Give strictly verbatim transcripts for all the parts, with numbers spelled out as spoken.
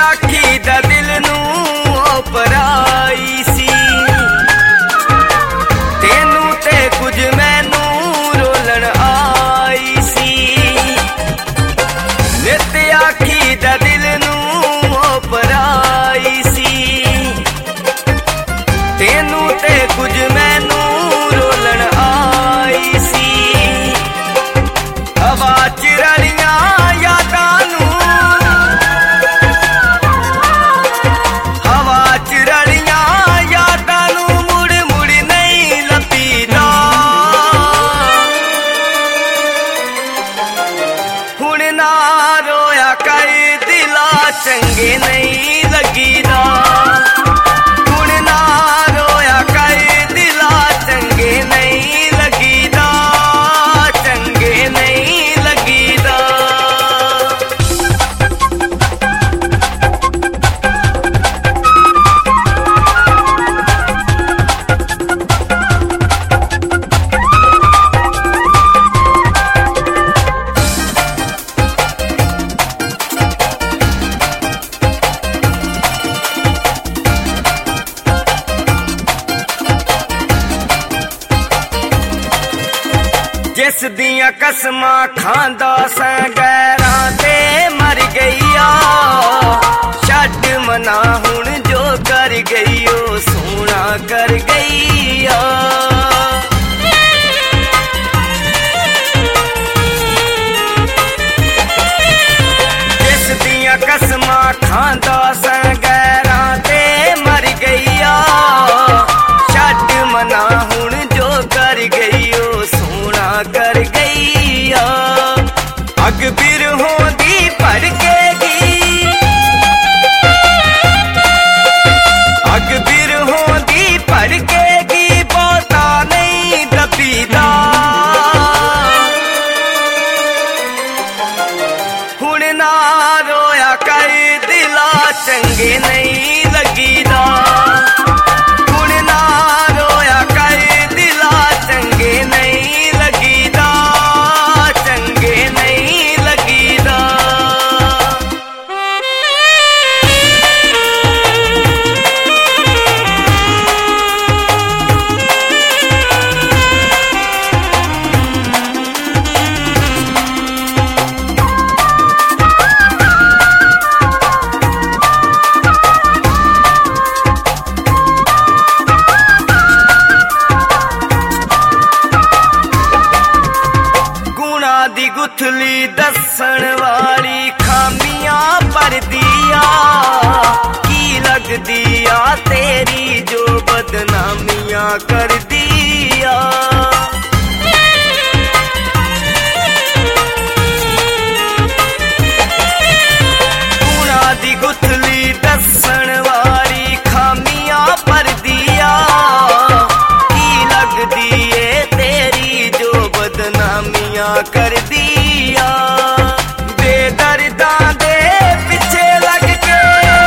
ਆਖੀ ਦਾ ਦਿਲ ਨੂੰ ਉਹ ਪਰਾਈ ਸੀ, ਤੈਨੂੰ ਤੇ ਕੁਝ ਮੈਨੂੰ ਰੋਲਣ ਆਈ ਸੀ। ਨਿਤ ਆਖੀ ਦਾ ਦਿਲ ਨੂੰ ਉਹ ਪਰਾਈ ਸੀ, ਤੈਨੂੰ ਤੇ ਕੁਝ ਮੈਨੂੰ ਰੋਲਣ ਆਈ ਸੀ। ਹਵਾ ਚ ਰਲੀਆਂ ਯਾਦਾਂ ਨੂੰ, ਹਵਾ ਚ ਰਲੀਆਂ ਯਾਦਾਂ ਨੂੰ ਮੁੜ ਮੁੜ ਨਹੀਂ ਲੱਭੀਦਾ। ਹੁਣ ਨਾ ਰੋਇਆ ਕਰ ਦਿਲਾ ਚੰਗੇ ਨਹੀਂ ਲੱਗੀਦਾ। ਹੁਣ ਨਾ ਰੋਇਆ ਕਰ ਦਿਲਾ ਚੰਗੇ ਨਹੀਂ ਲੱਗੀਦਾ, ਚੰਗੇ ਨਹੀਂ ਲੱਗੀਦਾ। ਜਿਸ ਦੀਆਂ ਕਸਮਾਂ ਖਾਂਦਾ ਸਾਂ ਗੈਰਾਂ ਤੇ ਮਰ ਗਈਆ, ਛੱਡ ਮਨਾ ਹੁਣ ਜੋ ਕਰ ਗਈ ਉਹ ਸੋਹਣਾ ਕਰ ਗਈਆ। ਜਿਸ ਦੀਆਂ ਕਸਮਾਂ ਖਾਂਦਾ ਸਾਂ ਗੈਰਾਂ ਤੇ ਮਰ ਗਈਆ, ਛੱਡ ਮਨਾ ਹੁਣ ਜੋ ਕਰ ਗਈ ਉਹ ਸੋਹਣਾ ਕਰ ਗਈਆ। ਅਗ ਬਿਰਹੋਂ ਦੀ ਭੜਕੇਗੀ, ਅਗ ਬਿਰਹੋਂ ਦੀ ਭੜਕੇਗੀ, ਬਹੁਤਾ ਨਹੀਂ ਦੱਬੀਦਾ। ਹੁਣ ਨਾ ਰੋਇਆ ਕਰ ਦਿਲਾ ਚੰਗੇ ਨਹੀਂ ਲੱਗੀਦਾ। ਹੁਣ ਨਾ ਰੋਇਆ ਕਰ ਦਿਲਾ ਚੰਗੇ ਨਹੀਂ ਲੱਗੀਦਾ, ਚੰਗੇ ਨਹੀਂ ਲੱਗੀਦਾ। ਗੁਣਾਂ ਦੀ ਗੁਥਲੀ ਦੱਸਣ ਵਾਲੀ ਖਾਮੀਆਂ ਭਰਦੀ ਆ, ਕੀ ਲੱਗਦੀ ਆ ਤੇਰੀ ਜੋ ਬਦਨਾਮੀਆਂ ਕਰਦੀ ਆ। ਗੁਣਾਂ ਦੀ ਗੁਥਲੀ ਦੱਸਣ ਵਾਲੀ ਖਾਮੀਆਂ ਭਰਦੀ ਆ, ਕੀ ਲੱਗਦੀ ਏ ਤੇਰੀ ਜੋ ਬਦਨਾਮੀਆਂ ਕਰਦੀ ਆ। ਬੇਦਰਦਾਂ ਦੇ ਪਿੱਛੇ ਲੱਗ ਕੇ,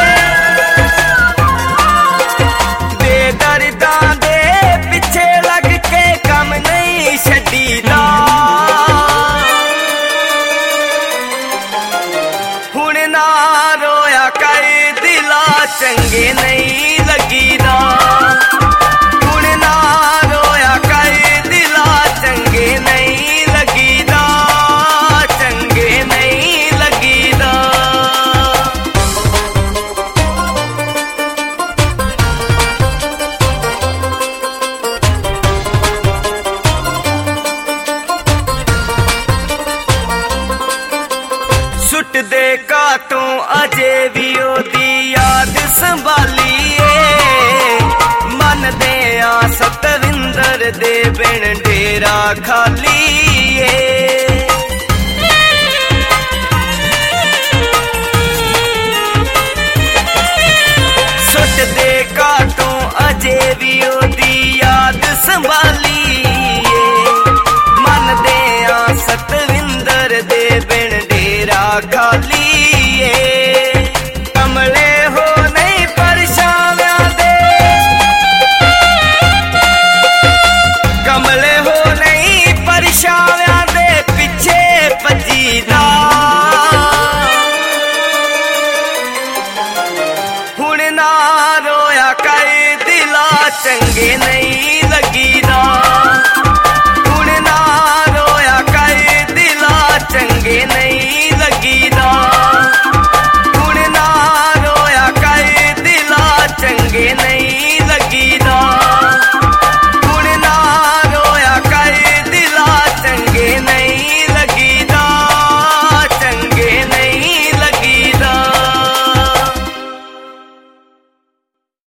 ਬੇਦਰਦਾਂ ਦੇ ਪਿੱਛੇ ਲੱਗ ਕੇ ਕੰਮ ਨਹੀਂ ਛੱਡੀਦਾ। ਹੁਣ ਨਾ ਰੋਇਆ ਕਰ ਦਿਲਾ ਚੰਗੇ ਨਹੀਂ ਲੱਗੀਦਾ। ਹੁਣ ਨਾ ਰੋਇਆ ਕਰ ਦਿਲਾ ਚੰਗੇ ਨਹੀਂ ਲੱਗੀਦਾ, ਚੰਗੇ ਨਹੀਂ ਲੱਗੀਦਾ। ਸੁੱਟ ਦੇ ਕਾਤੋਂ ਅਜੇ ਵੀ ਉਹਦੀ ਯਾਦ ਸੰਭਾਲੀਏ, ਮੰਨਦੇ ਆ ਸਤਵਿੰਦਰ ਦੇ ਬਿਨ ਡੇਰਾ ਖਾਲੀ